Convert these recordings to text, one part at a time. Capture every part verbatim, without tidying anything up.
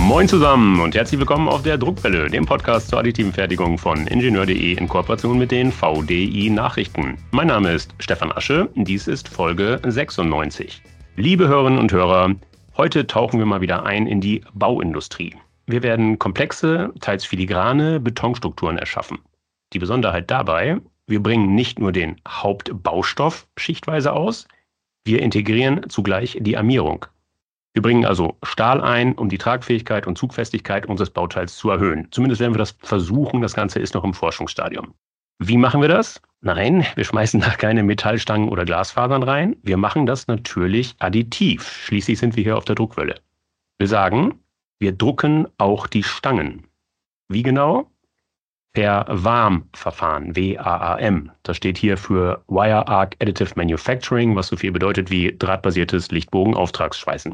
Moin zusammen und herzlich willkommen auf der Druckwelle, dem Podcast zur additiven Fertigung von Ingenieur punkt de in Kooperation mit den V D I Nachrichten. Mein Name ist Stefan Asche, dies ist Folge sechsundneunzig. Liebe Hörerinnen und Hörer, heute tauchen wir mal wieder ein in die Bauindustrie. Wir werden komplexe, teils filigrane Betonstrukturen erschaffen. Die Besonderheit dabei: Wir bringen nicht nur den Hauptbaustoff schichtweise aus, wir integrieren zugleich die Armierung. Wir bringen also Stahl ein, um die Tragfähigkeit und Zugfestigkeit unseres Bauteils zu erhöhen. Zumindest werden wir das versuchen, das Ganze ist noch im Forschungsstadium. Wie machen wir das? Nein, wir schmeißen da keine Metallstangen oder Glasfasern rein. Wir machen das natürlich additiv. Schließlich sind wir hier auf der Druckwelle. Wir sagen, wir drucken auch die Stangen. Wie genau? Per W A M-Verfahren, W A A M. Das steht hier für Wire Arc Additive Manufacturing, was so viel bedeutet wie drahtbasiertes Lichtbogen-Auftragsschweißen.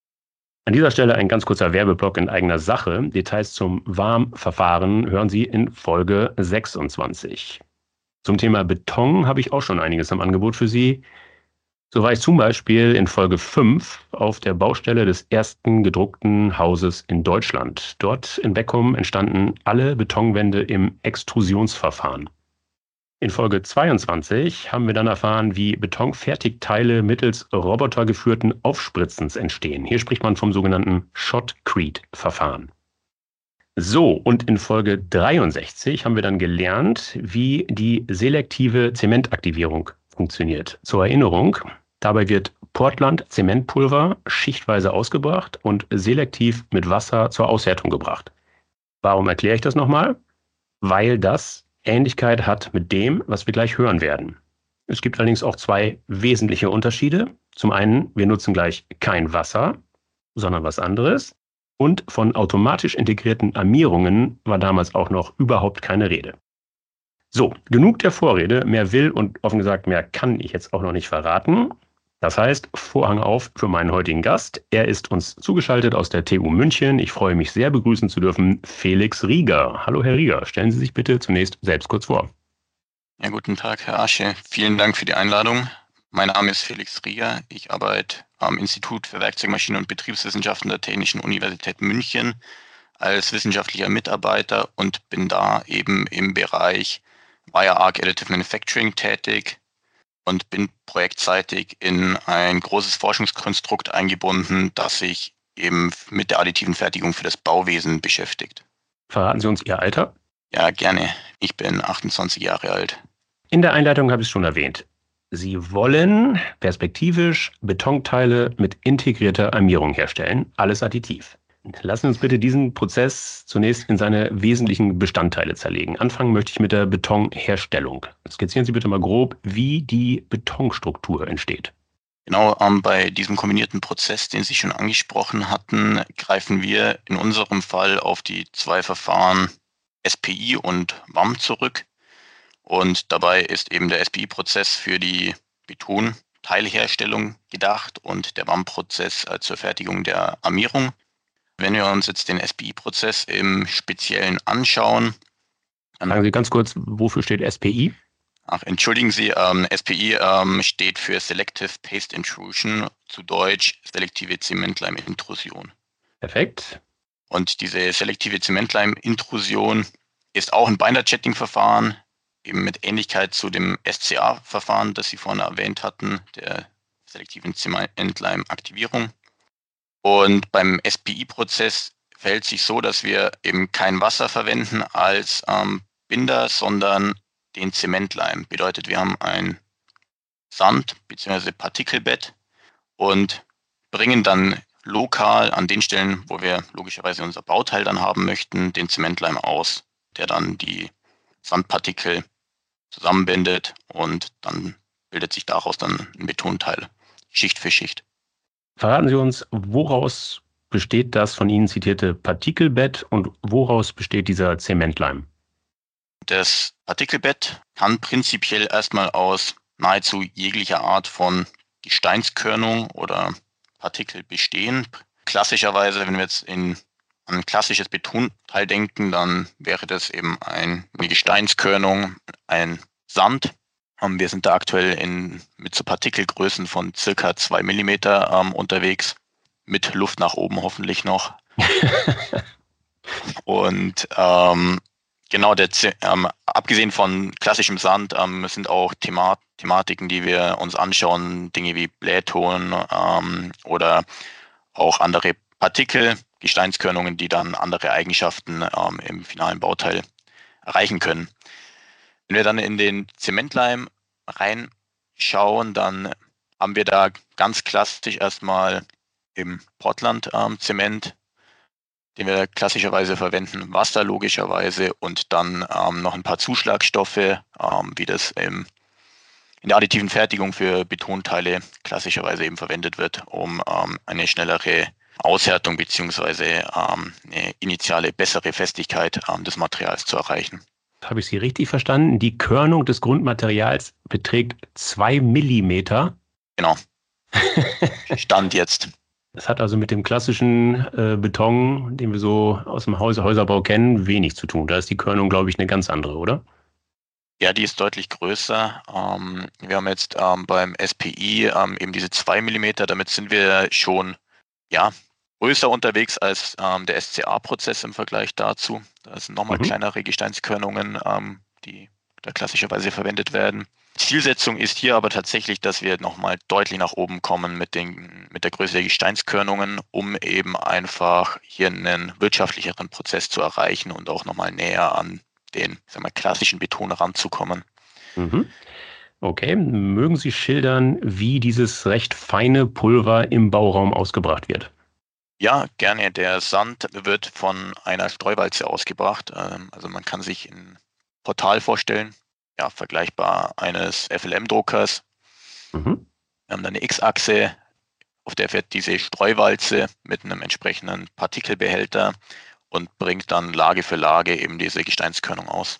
An dieser Stelle ein ganz kurzer Werbeblock in eigener Sache. Details zum W A M-Verfahren hören Sie in Folge sechsundzwanzig. Zum Thema Beton habe ich auch schon einiges im Angebot für Sie. So war ich zum Beispiel in Folge fünf auf der Baustelle des ersten gedruckten Hauses in Deutschland. Dort in Beckum entstanden alle Betonwände im Extrusionsverfahren. In Folge zweiundzwanzig haben wir dann erfahren, wie Betonfertigteile mittels robotergeführten Aufspritzens entstehen. Hier spricht man vom sogenannten Shotcrete-Verfahren. So, und in Folge dreiundsechzig haben wir dann gelernt, wie die selektive Zementaktivierung funktioniert. Zur Erinnerung: Dabei wird Portland-Zementpulver schichtweise ausgebracht und selektiv mit Wasser zur Aushärtung gebracht. Warum erkläre ich das nochmal? Weil das Ähnlichkeit hat mit dem, was wir gleich hören werden. Es gibt allerdings auch zwei wesentliche Unterschiede. Zum einen, wir nutzen gleich kein Wasser, sondern was anderes. Und von automatisch integrierten Armierungen war damals auch noch überhaupt keine Rede. So, genug der Vorrede. Mehr will und offen gesagt mehr kann ich jetzt auch noch nicht verraten. Das heißt, Vorhang auf für meinen heutigen Gast. Er ist uns zugeschaltet aus der T U München. Ich freue mich sehr, begrüßen zu dürfen Felix Rieger. Hallo Herr Rieger, stellen Sie sich bitte zunächst selbst kurz vor. Ja, guten Tag, Herr Asche. Vielen Dank für die Einladung. Mein Name ist Felix Rieger. Ich arbeite am Institut für Werkzeugmaschinen und Betriebswissenschaften der Technischen Universität München als wissenschaftlicher Mitarbeiter und bin da eben im Bereich Wire Arc Additive Manufacturing tätig und bin projektseitig in ein großes Forschungskonstrukt eingebunden, das sich eben mit der additiven Fertigung für das Bauwesen beschäftigt. Verraten Sie uns Ihr Alter? Ja, gerne. Ich bin achtundzwanzig Jahre alt. In der Einleitung habe ich es schon erwähnt. Sie wollen perspektivisch Betonteile mit integrierter Armierung herstellen, alles additiv. Lassen Sie uns bitte diesen Prozess zunächst in seine wesentlichen Bestandteile zerlegen. Anfangen möchte ich mit der Betonherstellung. Skizzieren Sie bitte mal grob, wie die Betonstruktur entsteht. Genau, ähm, bei diesem kombinierten Prozess, den Sie schon angesprochen hatten, greifen wir in unserem Fall auf die zwei Verfahren S P I und W A M zurück. Und dabei ist eben der S P I-Prozess für die Betonteilherstellung gedacht und der W A M-Prozess äh, zur Fertigung der Armierung. Wenn wir uns jetzt den S P I-Prozess im Speziellen anschauen. Dann Sagen Sie ganz kurz, wofür steht S P I? Ach, entschuldigen Sie, ähm, S P I ähm, steht für Selective Paste Intrusion, zu Deutsch selektive Zementleim-Intrusion. Perfekt. Und diese selektive Zementleim-Intrusion ist auch ein Binder-Jetting-Verfahren, eben mit Ähnlichkeit zu dem S C A-Verfahren, das Sie vorhin erwähnt hatten, der selektiven Zementleim-Aktivierung. Und beim S P I-Prozess verhält sich so, dass wir eben kein Wasser verwenden als ähm, Binder, sondern den Zementleim. Bedeutet, wir haben ein Sand- bzw. Partikelbett und bringen dann lokal an den Stellen, wo wir logischerweise unser Bauteil dann haben möchten, den Zementleim aus, der dann die Sandpartikel zusammenbindet und dann bildet sich daraus dann ein Betonteil, Schicht für Schicht. Verraten Sie uns, woraus besteht das von Ihnen zitierte Partikelbett und woraus besteht dieser Zementleim? Das Partikelbett kann prinzipiell erstmal aus nahezu jeglicher Art von Gesteinskörnung oder Partikel bestehen. Klassischerweise, wenn wir jetzt in an ein klassisches Betonteil denken, dann wäre das eben ein, eine Gesteinskörnung, ein Sand. Wir sind da aktuell in, mit so Partikelgrößen von circa zwei Millimeter ähm, unterwegs, mit Luft nach oben hoffentlich noch. Und ähm, genau, der, ähm, abgesehen von klassischem Sand ähm, sind auch Thema Thematiken, die wir uns anschauen, Dinge wie Blähton ähm, oder auch andere Partikel, Gesteinskörnungen, die dann andere Eigenschaften ähm, im finalen Bauteil erreichen können. Wenn wir dann in den Zementleim reinschauen, dann haben wir da ganz klassisch erstmal im Portland-Zement, ähm, den wir klassischerweise verwenden, Wasser logischerweise und dann ähm, noch ein paar Zuschlagstoffe, ähm, wie das im, in der additiven Fertigung für Betonteile klassischerweise eben verwendet wird, um ähm, eine schnellere Aushärtung bzw. Ähm, eine initiale bessere Festigkeit ähm, des Materials zu erreichen. Habe ich Sie richtig verstanden? Die Körnung des Grundmaterials beträgt zwei Millimeter. Genau. Stand jetzt. Das hat also mit dem klassischen äh, Beton, den wir so aus dem Haus Häuserbau kennen, wenig zu tun. Da ist die Körnung, glaube ich, eine ganz andere, oder? Ja, die ist deutlich größer. Ähm, wir haben jetzt ähm, beim S P I ähm, eben diese zwei Millimeter. Damit sind wir schon ja, größer unterwegs als ähm, der S C A-Prozess im Vergleich dazu. Da sind nochmal Mhm. kleinere Gesteinskörnungen, ähm, die da klassischerweise verwendet werden. Zielsetzung ist hier aber tatsächlich, dass wir nochmal deutlich nach oben kommen mit, den, mit der Größe der Gesteinskörnungen, um eben einfach hier einen wirtschaftlicheren Prozess zu erreichen und auch nochmal näher an den sagen wir, klassischen Beton ranzukommen. Mhm. Okay, mögen Sie schildern, wie dieses recht feine Pulver im Bauraum ausgebracht wird? Ja, gerne. Der Sand wird von einer Streuwalze ausgebracht. Also man kann sich ein Portal vorstellen, ja, vergleichbar eines F L M-Druckers. Mhm. Wir haben dann eine X-Achse, auf der fährt diese Streuwalze mit einem entsprechenden Partikelbehälter und bringt dann Lage für Lage eben diese Gesteinskörnung aus.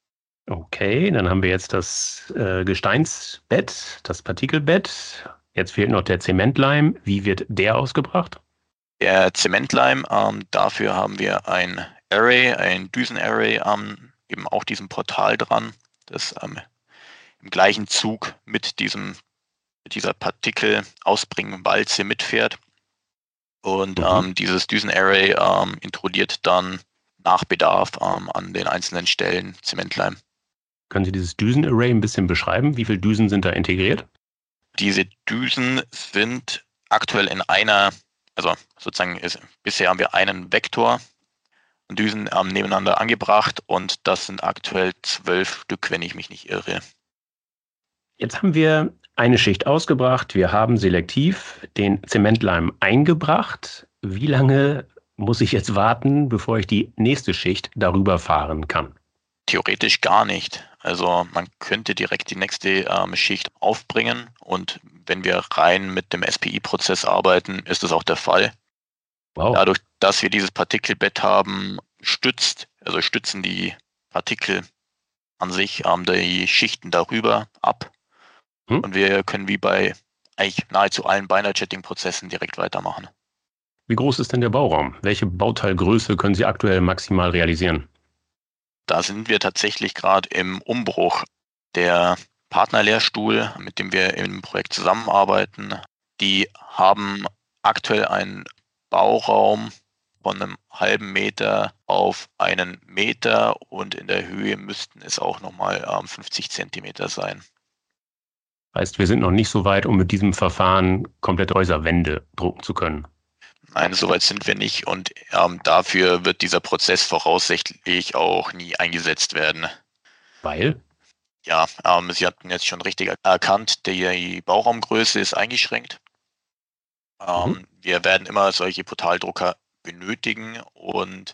Okay, dann haben wir jetzt das äh, Gesteinsbett, das Partikelbett. Jetzt fehlt noch der Zementleim. Wie wird der ausgebracht? Der Zementleim, ähm, dafür haben wir ein Array, ein Düsenarray, ähm, eben auch diesem Portal dran, das ähm, im gleichen Zug mit diesem mit dieser Partikel-Ausbringwalze mitfährt. Und Mhm. ähm, dieses Düsenarray ähm, introdiert dann nach Bedarf ähm, an den einzelnen Stellen Zementleim. Können Sie dieses Düsenarray ein bisschen beschreiben? Wie viele Düsen sind da integriert? Diese Düsen sind aktuell in einer, also sozusagen ist, bisher haben wir einen Vektor Düsen ähm, nebeneinander angebracht und das sind aktuell zwölf Stück, wenn ich mich nicht irre. Jetzt haben wir eine Schicht ausgebracht. Wir haben selektiv den Zementleim eingebracht. Wie lange muss ich jetzt warten, bevor ich die nächste Schicht darüber fahren kann? Theoretisch gar nicht. Also man könnte direkt die nächste ähm, Schicht aufbringen und wenn wir rein mit dem S P I-Prozess arbeiten, ist das auch der Fall. Wow. Dadurch, dass wir dieses Partikelbett haben, stützt, also stützen die Partikel an sich ähm, die Schichten darüber ab Hm? und wir können wie bei eigentlich nahezu allen Binder-Jetting-Prozessen direkt weitermachen. Wie groß ist denn der Bauraum? Welche Bauteilgröße können Sie aktuell maximal realisieren? Da sind wir tatsächlich gerade im Umbruch. Der Partnerlehrstuhl, mit dem wir im Projekt zusammenarbeiten, die haben aktuell einen Bauraum von einem halben Meter auf einen Meter und in der Höhe müssten es auch nochmal ähm, fünfzig Zentimeter sein. Heißt, wir sind noch nicht so weit, um mit diesem Verfahren komplett Häuserwände drucken zu können. Nein, soweit sind wir nicht und ähm, dafür wird dieser Prozess voraussichtlich auch nie eingesetzt werden. Weil? Ja, ähm, Sie hatten jetzt schon richtig erkannt, die Bauraumgröße ist eingeschränkt. Mhm. Ähm, wir werden immer solche Portaldrucker benötigen und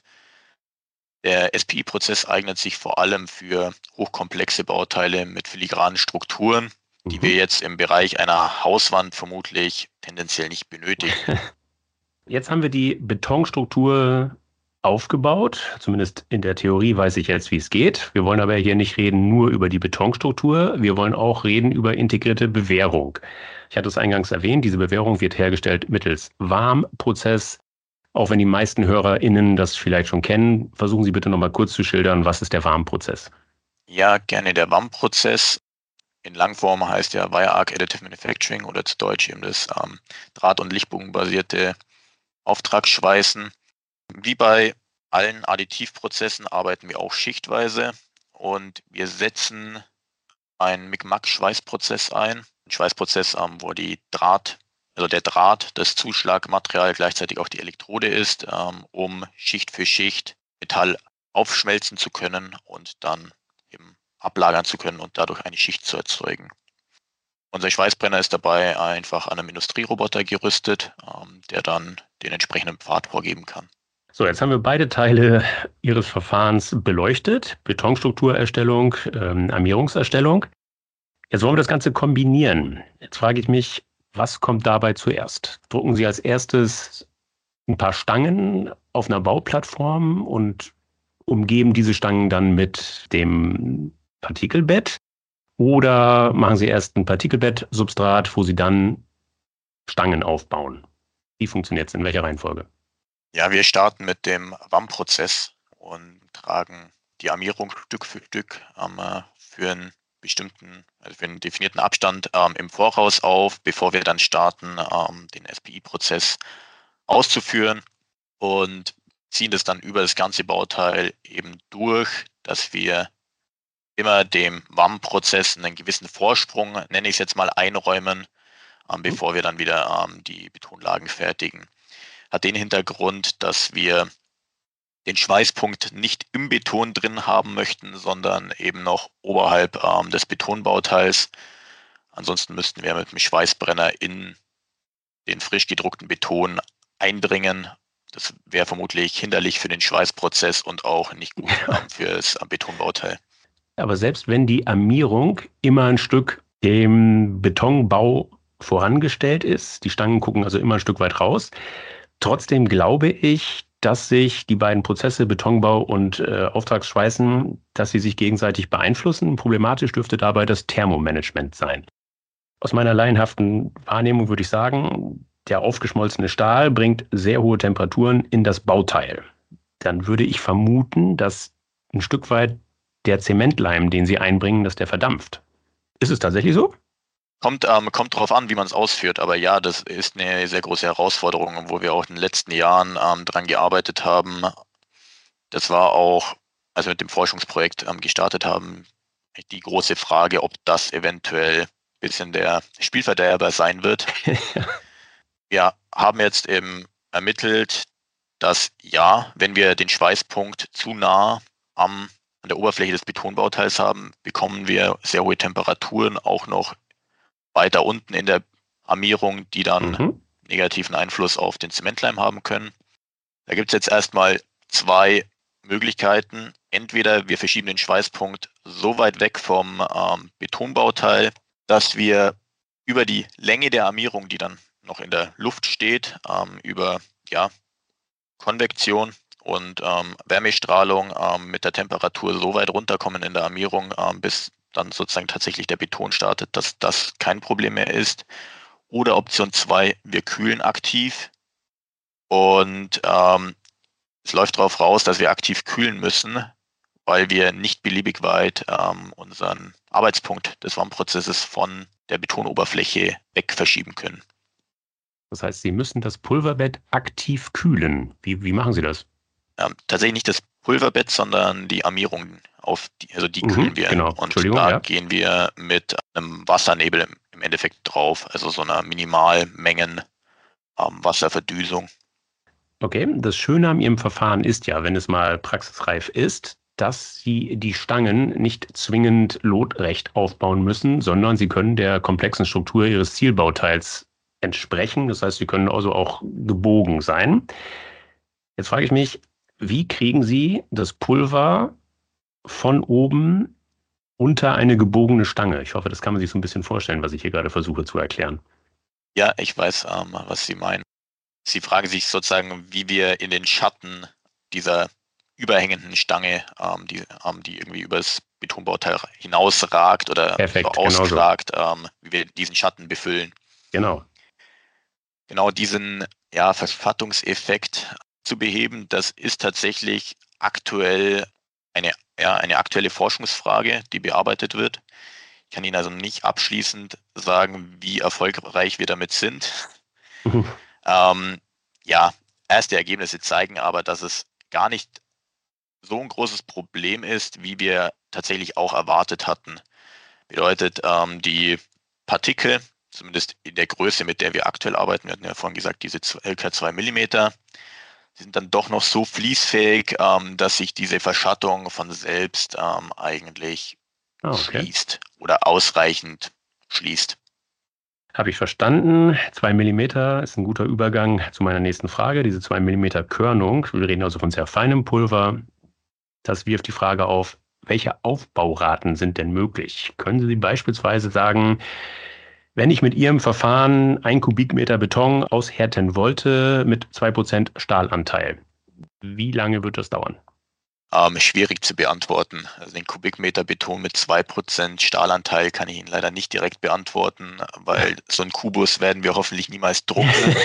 der S P I-Prozess eignet sich vor allem für hochkomplexe Bauteile mit filigranen Strukturen, die wir Mhm. jetzt im Bereich einer Hauswand vermutlich tendenziell nicht benötigen. Jetzt haben wir die Betonstruktur aufgebaut. Zumindest in der Theorie weiß ich jetzt, wie es geht. Wir wollen aber hier nicht reden nur über die Betonstruktur. Wir wollen auch reden über integrierte Bewährung. Ich hatte es eingangs erwähnt, diese Bewährung wird hergestellt mittels Warmprozess. Auch wenn die meisten HörerInnen das vielleicht schon kennen, versuchen Sie bitte nochmal kurz zu schildern, was ist der Warmprozess? Ja, gerne der W A M-Prozess. In Langform heißt ja Wire Arc Additive Manufacturing oder zu Deutsch eben das ähm, Draht- und Lichtbogenbasierte Auftragsschweißen. Wie bei allen Additivprozessen arbeiten wir auch schichtweise und wir setzen einen Mic-Mac-Schweißprozess ein. Ein Schweißprozess, ähm, wo die Draht, also der Draht, das Zuschlagmaterial gleichzeitig auch die Elektrode ist, ähm, um Schicht für Schicht Metall aufschmelzen zu können und dann eben ablagern zu können und dadurch eine Schicht zu erzeugen. Unser Schweißbrenner ist dabei einfach an einem Industrieroboter gerüstet, ähm, der dann den entsprechenden Pfad vorgeben kann. So, jetzt haben wir beide Teile Ihres Verfahrens beleuchtet. Betonstrukturerstellung, ähm, Armierungserstellung. Jetzt wollen wir das Ganze kombinieren. Jetzt frage ich mich, was kommt dabei zuerst? Drucken Sie als erstes ein paar Stangen auf einer Bauplattform und umgeben diese Stangen dann mit dem Partikelbett? Oder machen Sie erst ein Partikelbettsubstrat, wo Sie dann Stangen aufbauen? Wie funktioniert es? In welcher Reihenfolge? Ja, wir starten mit dem W A M-Prozess und tragen die Armierung Stück für Stück ähm, für einen bestimmten, also für einen definierten Abstand ähm, im Voraus auf, bevor wir dann starten, ähm, den S P I-Prozess auszuführen und ziehen das dann über das ganze Bauteil eben durch, dass wir immer dem W A M-Prozess einen gewissen Vorsprung, nenne ich es jetzt mal, einräumen, ähm, bevor wir dann wieder ähm, die Betonlagen fertigen. Hat den Hintergrund, dass wir den Schweißpunkt nicht im Beton drin haben möchten, sondern eben noch oberhalb ähm, des Betonbauteils. Ansonsten müssten wir mit dem Schweißbrenner in den frisch gedruckten Beton eindringen. Das wäre vermutlich hinderlich für den Schweißprozess und auch nicht gut ähm, für das Betonbauteil. Aber selbst wenn die Armierung immer ein Stück dem Betonbau vorangestellt ist, die Stangen gucken also immer ein Stück weit raus, trotzdem glaube ich, dass sich die beiden Prozesse Betonbau und äh, Auftragsschweißen, dass sie sich gegenseitig beeinflussen. Problematisch dürfte dabei das Thermomanagement sein. Aus meiner laienhaften Wahrnehmung würde ich sagen, der aufgeschmolzene Stahl bringt sehr hohe Temperaturen in das Bauteil. Dann würde ich vermuten, dass ein Stück weit der Zementleim, den Sie einbringen, dass der verdampft. Ist es tatsächlich so? Kommt, ähm, kommt darauf an, wie man es ausführt. Aber ja, das ist eine sehr große Herausforderung, wo wir auch in den letzten Jahren ähm, dran gearbeitet haben. Das war auch, als wir mit dem Forschungsprojekt ähm, gestartet haben, die große Frage, ob das eventuell ein bisschen der Spielverderber sein wird. Wir haben jetzt eben ermittelt, dass ja, wenn wir den Schweißpunkt zu nah am, an der Oberfläche des Betonbauteils haben, bekommen wir sehr hohe Temperaturen, auch noch weiter unten in der Armierung, die dann mhm. negativen Einfluss auf den Zementleim haben können. Da gibt es jetzt erstmal zwei Möglichkeiten. Entweder wir verschieben den Schweißpunkt so weit weg vom ähm, Betonbauteil, dass wir über die Länge der Armierung, die dann noch in der Luft steht, ähm, über ja, Konvektion und ähm, Wärmestrahlung ähm, mit der Temperatur so weit runterkommen in der Armierung, ähm, bis dann sozusagen tatsächlich der Beton startet, dass das kein Problem mehr ist. Oder Option zwei, wir kühlen aktiv und ähm, es läuft darauf raus, dass wir aktiv kühlen müssen, weil wir nicht beliebig weit ähm, unseren Arbeitspunkt des W A M-Prozesses von der Betonoberfläche weg verschieben können. Das heißt, Sie müssen das Pulverbett aktiv kühlen. Wie, wie machen Sie das? Ähm, tatsächlich nicht das Pulverbett, sondern die Armierung, auf die, also die mhm, kühlen wir. Genau. Und da ja. gehen wir mit einem Wassernebel im, im Endeffekt drauf, also so einer Minimalmengen ähm, Wasserverdüsung. Okay, das Schöne an Ihrem Verfahren ist ja, wenn es mal praxisreif ist, dass Sie die Stangen nicht zwingend lotrecht aufbauen müssen, sondern Sie können der komplexen Struktur Ihres Zielbauteils entsprechen. Das heißt, Sie können also auch gebogen sein. Jetzt frage ich mich, wie kriegen Sie das Pulver von oben unter eine gebogene Stange? Ich hoffe, das kann man sich so ein bisschen vorstellen, was ich hier gerade versuche zu erklären. Ja, ich weiß, ähm, was Sie meinen. Sie fragen sich sozusagen, wie wir in den Schatten dieser überhängenden Stange, ähm, die, ähm, die irgendwie über das Betonbauteil hinausragt oder Perfekt, so auskragt, genau so. ähm, wie wir diesen Schatten befüllen. Genau. Genau diesen ja, Verfattungseffekt zu beheben, das ist tatsächlich aktuell eine, ja, eine aktuelle Forschungsfrage, die bearbeitet wird. Ich kann Ihnen also nicht abschließend sagen, wie erfolgreich wir damit sind. Mhm. Ähm, ja, erste Ergebnisse zeigen aber, dass es gar nicht so ein großes Problem ist, wie wir tatsächlich auch erwartet hatten. Bedeutet, ähm, die Partikel, zumindest in der Größe, mit der wir aktuell arbeiten, wir hatten ja vorhin gesagt, diese L K zwei Millimeter, sind dann doch noch so fließfähig, ähm, dass sich diese Verschattung von selbst ähm, eigentlich Ah, okay. schließt oder ausreichend schließt. Habe ich verstanden. Zwei Millimeter ist ein guter Übergang zu meiner nächsten Frage. Diese zwei Millimeter Körnung, wir reden also von sehr feinem Pulver. Das wirft die Frage auf, welche Aufbauraten sind denn möglich? Können Sie beispielsweise sagen, wenn ich mit Ihrem Verfahren ein Kubikmeter Beton aushärten wollte mit zwei Prozent Stahlanteil, wie lange wird das dauern? Ähm, schwierig zu beantworten. Also den Kubikmeter Beton mit zwei Prozent Stahlanteil kann ich Ihnen leider nicht direkt beantworten, weil so einen Kubus werden wir hoffentlich niemals drucken.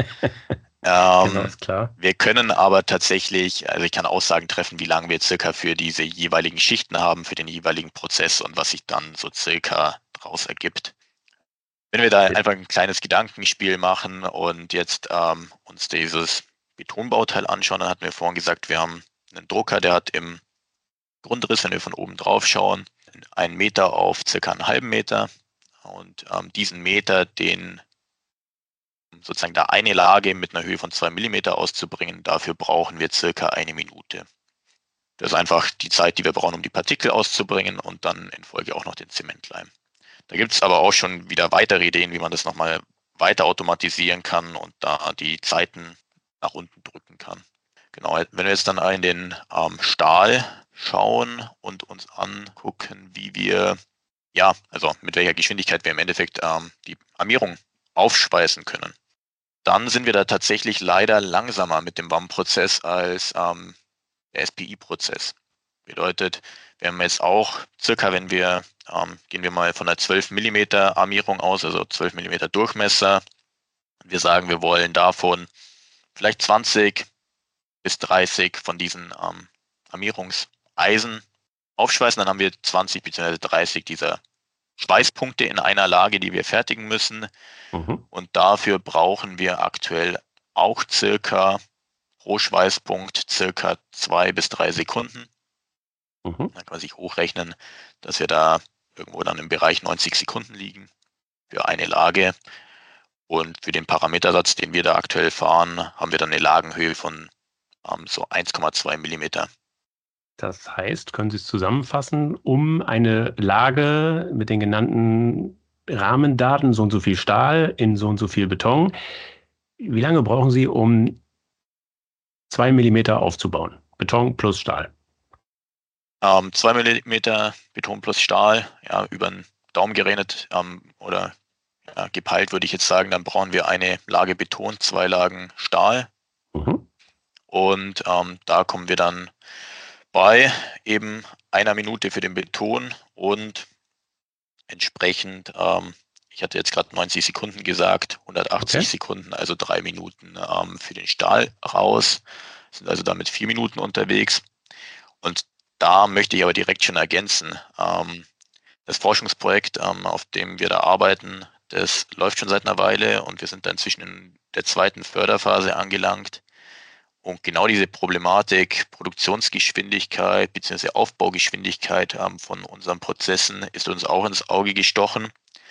Genau, ähm, ist klar. wir können aber tatsächlich, also ich kann Aussagen treffen, wie lange wir circa für diese jeweiligen Schichten haben, für den jeweiligen Prozess und was sich dann so circa daraus ergibt. Wenn wir da einfach ein kleines Gedankenspiel machen und jetzt ähm, uns dieses Betonbauteil anschauen, dann hatten wir vorhin gesagt, wir haben einen Drucker, der hat im Grundriss, wenn wir von oben drauf schauen, einen Meter auf circa einen halben Meter. Und ähm, diesen Meter, den sozusagen da eine Lage mit einer Höhe von zwei Millimeter auszubringen, dafür brauchen wir circa eine Minute. Das ist einfach die Zeit, die wir brauchen, um die Partikel auszubringen und dann in Folge auch noch den Zementleim. Da gibt es aber auch schon wieder weitere Ideen, wie man das nochmal weiter automatisieren kann und da die Zeiten nach unten drücken kann. Genau, wenn wir jetzt dann in den ähm, Stahl schauen und uns angucken, wie wir, ja, also mit welcher Geschwindigkeit wir im Endeffekt ähm, die Armierung aufschweißen können, dann sind wir da tatsächlich leider langsamer mit dem W A M-Prozess als ähm, der S P I-Prozess. Bedeutet, wir haben jetzt auch circa, wenn wir, ähm, gehen wir mal von einer zwölf Millimeter Armierung aus, also zwölf Millimeter Durchmesser. Wir sagen, wir wollen davon vielleicht zwanzig bis dreißig von diesen ähm, Armierungseisen aufschweißen. Dann haben wir zwanzig bzw. dreißig dieser Schweißpunkte in einer Lage, die wir fertigen müssen. Mhm. Und dafür brauchen wir aktuell auch circa pro Schweißpunkt circa zwei bis drei Sekunden. Mhm. Dann kann man sich hochrechnen, dass wir da irgendwo dann im Bereich neunzig Sekunden liegen für eine Lage. Und für den Parametersatz, den wir da aktuell fahren, haben wir dann eine Lagenhöhe von ähm, so eins Komma zwei Millimeter. Das heißt, können Sie es zusammenfassen, um eine Lage mit den genannten Rahmendaten, so und so viel Stahl in so und so viel Beton, wie lange brauchen Sie, um zwei Millimeter aufzubauen? Beton plus Stahl. Ähm, zwei Millimeter Beton plus Stahl, ja, über den Daumen gerechnet ähm, oder ja, gepeilt würde ich jetzt sagen, dann brauchen wir eine Lage Beton, zwei Lagen Stahl. Mhm. Und ähm, da kommen wir dann bei eben einer Minute für den Beton und entsprechend, ähm, ich hatte jetzt gerade neunzig Sekunden gesagt, hundertachtzig okay. Sekunden, also drei Minuten ähm, für den Stahl raus, sind also damit vier Minuten unterwegs. Und da möchte ich aber direkt schon ergänzen, ähm, das Forschungsprojekt, ähm, auf dem wir da arbeiten, das läuft schon seit einer Weile und wir sind da inzwischen in der zweiten Förderphase angelangt. Und genau diese Problematik, Produktionsgeschwindigkeit bzw. Aufbaugeschwindigkeit ähm, von unseren Prozessen ist uns auch ins Auge gestochen.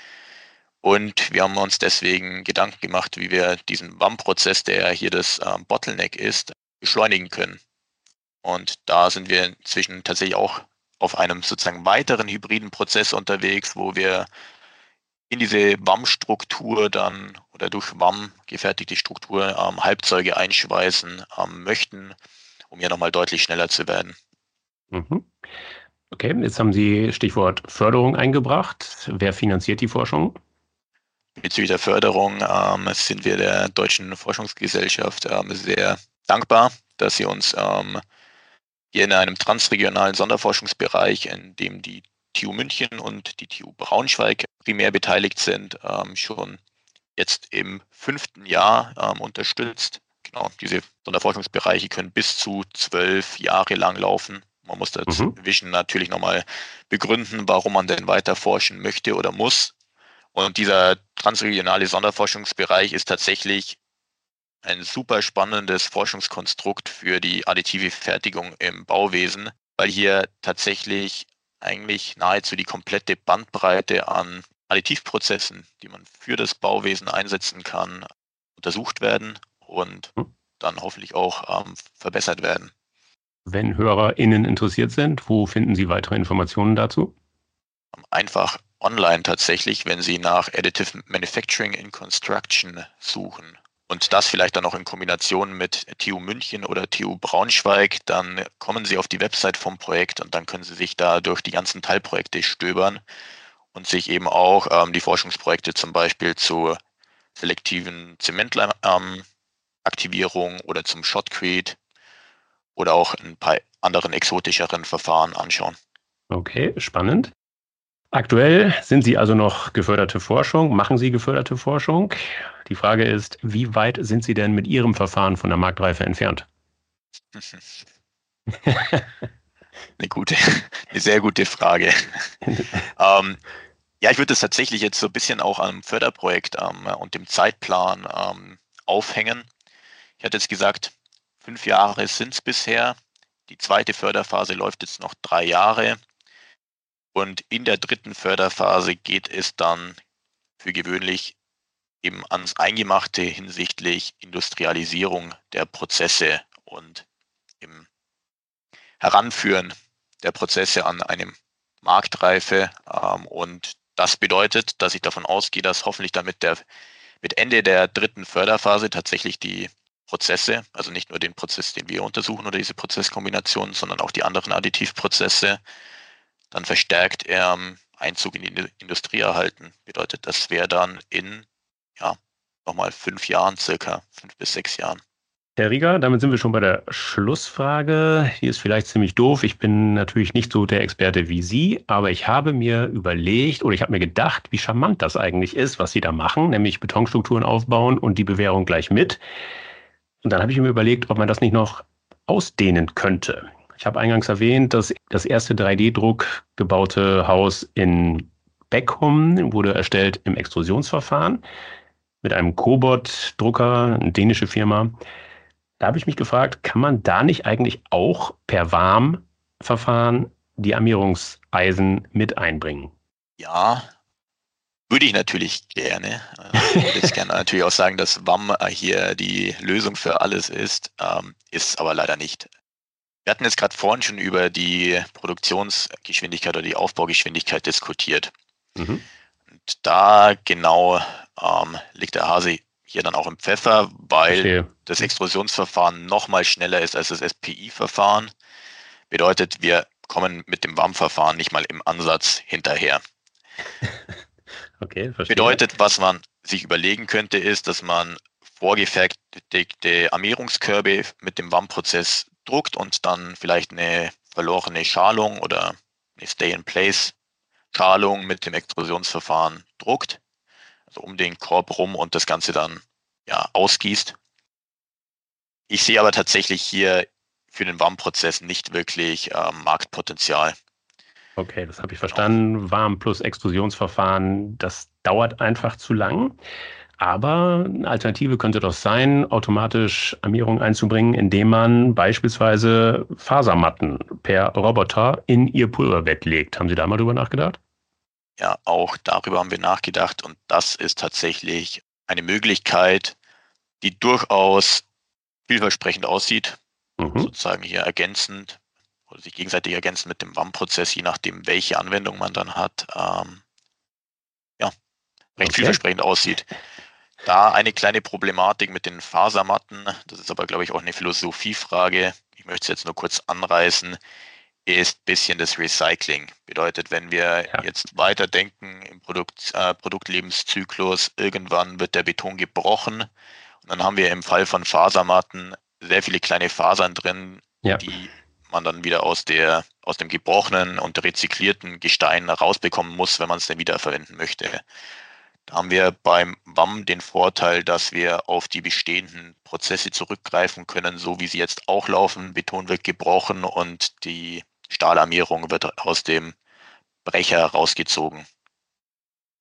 Und wir haben uns deswegen Gedanken gemacht, wie wir diesen W A M-Prozess, der hier das ähm, Bottleneck ist, beschleunigen können. Und da sind wir inzwischen tatsächlich auch auf einem sozusagen weiteren hybriden Prozess unterwegs, wo wir in diese W A M-Struktur dann oder durch W A M gefertigte Struktur ähm, Halbzeuge einschweißen ähm, möchten, um ja nochmal deutlich schneller zu werden. Mhm. Okay, jetzt haben Sie Stichwort Förderung eingebracht. Wer finanziert die Forschung? Bezüglich der Förderung ähm, sind wir der Deutschen Forschungsgesellschaft ähm, sehr dankbar, dass sie uns ähm, hier in einem transregionalen Sonderforschungsbereich, in dem die T U München und die T U Braunschweig primär beteiligt sind, ähm, schon jetzt im fünften Jahr ähm, unterstützt. Genau, diese Sonderforschungsbereiche können bis zu zwölf Jahre lang laufen. Man muss dazwischen mhm. natürlich nochmal begründen, warum man denn weiter forschen möchte oder muss. Und dieser transregionale Sonderforschungsbereich ist tatsächlich ein super spannendes Forschungskonstrukt für die additive Fertigung im Bauwesen, weil hier tatsächlich eigentlich nahezu die komplette Bandbreite an Additivprozessen, die man für das Bauwesen einsetzen kann, untersucht werden und Hm. dann hoffentlich auch ähm, verbessert werden. Wenn HörerInnen interessiert sind, wo finden Sie weitere Informationen dazu? Einfach online tatsächlich, wenn Sie nach Additive Manufacturing in Construction suchen. Und das vielleicht dann noch in Kombination mit T U München oder T U Braunschweig, dann kommen Sie auf die Website vom Projekt und dann können Sie sich da durch die ganzen Teilprojekte stöbern und sich eben auch ähm, die Forschungsprojekte zum Beispiel zur selektiven Zementleim-Aktivierung ähm, oder zum Shotcrete oder auch ein paar anderen exotischeren Verfahren anschauen. Okay, spannend. Aktuell sind Sie also noch geförderte Forschung. Machen Sie geförderte Forschung? Die Frage ist, wie weit sind Sie denn mit Ihrem Verfahren von der Marktreife entfernt? Eine gute, eine sehr gute Frage. ähm, ja, ich würde das tatsächlich jetzt so ein bisschen auch am Förderprojekt ähm, und dem Zeitplan ähm, aufhängen. Ich hatte jetzt gesagt, fünf Jahre sind es bisher. Die zweite Förderphase läuft jetzt noch drei Jahre. Und in der dritten Förderphase geht es dann für gewöhnlich eben ans Eingemachte hinsichtlich Industrialisierung der Prozesse und im Heranführen der Prozesse an eine Marktreife. Ähm, und das bedeutet, dass ich davon ausgehe, dass hoffentlich dann mit, der, mit Ende der dritten Förderphase tatsächlich die Prozesse, also nicht nur den Prozess, den wir untersuchen oder diese Prozesskombination, sondern auch die anderen Additivprozesse, dann verstärkt ähm, Einzug in die Industrie erhalten. Bedeutet, das wäre dann in, ja, nochmal fünf Jahren circa, fünf bis sechs Jahren. Herr Rieger, damit sind wir schon bei der Schlussfrage. Die ist vielleicht ziemlich doof. Ich bin natürlich nicht so der Experte wie Sie, aber ich habe mir überlegt oder ich habe mir gedacht, wie charmant das eigentlich ist, was Sie da machen, nämlich Betonstrukturen aufbauen und die Bewährung gleich mit. Und dann habe ich mir überlegt, ob man das nicht noch ausdehnen könnte. Ich habe eingangs erwähnt, dass das erste drei D-Druck gebaute Haus in Beckum wurde erstellt im Extrusionsverfahren mit einem Cobot-Drucker, eine dänische Firma. Da habe ich mich gefragt, kann man da nicht eigentlich auch per Warmverfahren die Armierungseisen mit einbringen? Ja, würde ich natürlich gerne. Ich würde jetzt gerne natürlich auch sagen, dass W A M hier die Lösung für alles ist, ähm, ist aber leider nicht. Wir hatten jetzt gerade vorhin schon über die Produktionsgeschwindigkeit oder die Aufbaugeschwindigkeit diskutiert. Mhm. Und da genau ähm, liegt der Hase hier dann auch im Pfeffer, weil Verstehe. das Extrusionsverfahren noch mal schneller ist als das S P I-Verfahren. Bedeutet, wir kommen mit dem W A M-Verfahren nicht mal im Ansatz hinterher. Okay, verstehe. Bedeutet, was man sich überlegen könnte, ist, dass man vorgefertigte Armierungskörbe mit dem W A M-Prozess druckt und dann vielleicht eine verlorene Schalung oder eine Stay-in-Place-Schalung mit dem Extrusionsverfahren druckt, also um den Korb rum und das Ganze dann ja, ausgießt. Ich sehe aber tatsächlich hier für den W A M-Prozess nicht wirklich äh, Marktpotenzial. Okay, das habe ich Genau. verstanden. Warm plus Extrusionsverfahren, das dauert einfach zu lang. Aber eine Alternative könnte doch sein, automatisch Armierung einzubringen, indem man beispielsweise Fasermatten per Roboter in ihr Pulverbett legt. Haben Sie da mal drüber nachgedacht? Ja, auch darüber haben wir nachgedacht und das ist tatsächlich eine Möglichkeit, die durchaus vielversprechend aussieht, Mhm. sozusagen hier ergänzend oder sich gegenseitig ergänzend mit dem W A M-Prozess, je nachdem, welche Anwendung man dann hat, ähm, ja, recht Okay. vielversprechend aussieht. Da eine kleine Problematik mit den Fasermatten, das ist aber, glaube ich, auch eine Philosophiefrage, ich möchte es jetzt nur kurz anreißen, ist ein bisschen das Recycling. Bedeutet, wenn wir Ja. jetzt weiterdenken im Produkt, äh, Produktlebenszyklus, irgendwann wird der Beton gebrochen und dann haben wir im Fall von Fasermatten sehr viele kleine Fasern drin, Ja. die man dann wieder aus, der, aus dem gebrochenen und rezyklierten Gestein rausbekommen muss, wenn man es dann wiederverwenden möchte. Da haben wir beim W A M den Vorteil, dass wir auf die bestehenden Prozesse zurückgreifen können, so wie sie jetzt auch laufen. Beton wird gebrochen und die Stahlarmierung wird aus dem Brecher rausgezogen.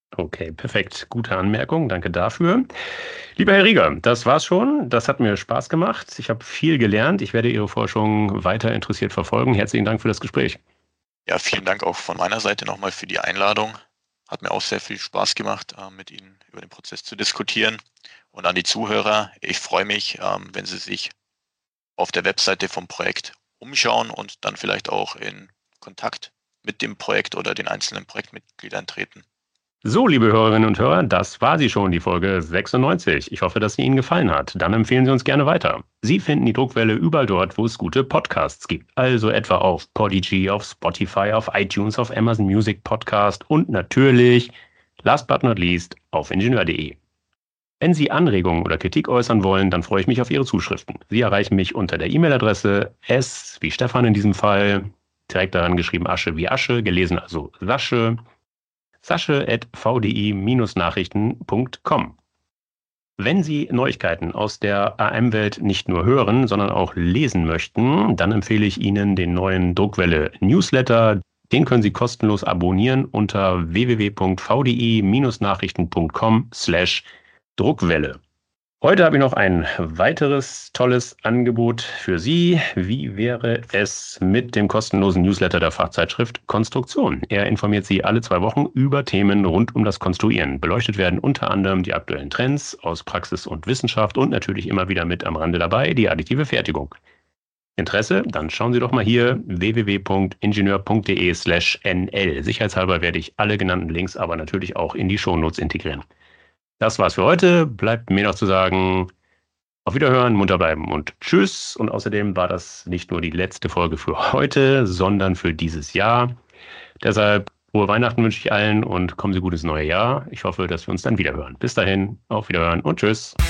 Okay, perfekt. Gute Anmerkung. Danke dafür. Lieber Herr Rieger, das war's schon. Das hat mir Spaß gemacht. Ich habe viel gelernt. Ich werde Ihre Forschung weiter interessiert verfolgen. Herzlichen Dank für das Gespräch. Ja, vielen Dank auch von meiner Seite nochmal für die Einladung. Hat mir auch sehr viel Spaß gemacht, mit Ihnen über den Prozess zu diskutieren. Und an die Zuhörer, ich freue mich, wenn Sie sich auf der Webseite vom Projekt umschauen und dann vielleicht auch in Kontakt mit dem Projekt oder den einzelnen Projektmitgliedern treten. So, liebe Hörerinnen und Hörer, das war sie schon, die Folge sechsundneunzig. Ich hoffe, dass sie Ihnen gefallen hat. Dann empfehlen Sie uns gerne weiter. Sie finden die Druckwelle überall dort, wo es gute Podcasts gibt. Also etwa auf Podigy, auf Spotify, auf iTunes, auf Amazon Music Podcast und natürlich, last but not least, auf ingenieur punkt de. Wenn Sie Anregungen oder Kritik äußern wollen, dann freue ich mich auf Ihre Zuschriften. Sie erreichen mich unter der E-Mail-Adresse s wie Stefan in diesem Fall, direkt daran geschrieben Asche wie Asche, gelesen also Sasche, sasche at v d i Bindestrich nachrichten punkt com. Wenn Sie Neuigkeiten aus der A M-Welt nicht nur hören, sondern auch lesen möchten, dann empfehle ich Ihnen den neuen Druckwelle-Newsletter. Den können Sie kostenlos abonnieren unter w w w punkt v d i Bindestrich nachrichten punkt com slash Druckwelle. Heute habe ich noch ein weiteres tolles Angebot für Sie. Wie wäre es mit dem kostenlosen Newsletter der Fachzeitschrift Konstruktion? Er informiert Sie alle zwei Wochen über Themen rund um das Konstruieren. Beleuchtet werden unter anderem die aktuellen Trends aus Praxis und Wissenschaft und natürlich immer wieder mit am Rande dabei die additive Fertigung. Interesse? Dann schauen Sie doch mal hier w w w punkt ingenieur punkt de slash n l. Sicherheitshalber werde ich alle genannten Links aber natürlich auch in die Shownotes integrieren. Das war's für heute. Bleibt mir noch zu sagen, auf Wiederhören, munter bleiben und tschüss. Und außerdem war das nicht nur die letzte Folge für heute, sondern für dieses Jahr. Deshalb frohe Weihnachten wünsche ich allen und kommen Sie gut ins neue Jahr. Ich hoffe, dass wir uns dann wiederhören. Bis dahin, auf Wiederhören und tschüss.